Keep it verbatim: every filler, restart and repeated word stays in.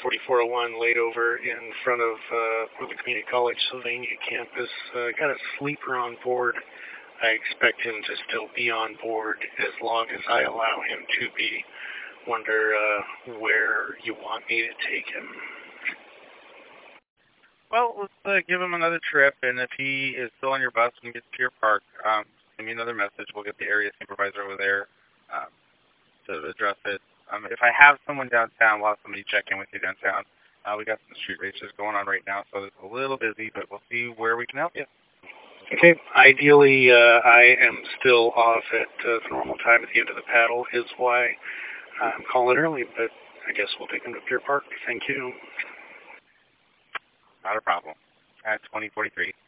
forty-four oh one laid over in front of uh, the Community College Sylvania campus. Uh, got a sleeper on board. I expect him to still be on board as long as I allow him to be. Wonder uh, where you want me to take him. Well, let's uh, give him another trip, and if he is still on your bus when he gets to your park, um, send me another message. We'll get the area supervisor over there um, to address it. Um, if I have someone downtown, we'll have somebody check in with you downtown. Uh, we got some street races going on right now, so it's a little busy, but we'll see where we can help you. Okay. Ideally, uh, I am still off at uh, the normal time at the end of the paddle is why I'm calling early, but I guess we'll take him to Pier Park. Thank you. Not a problem. At twenty forty-three.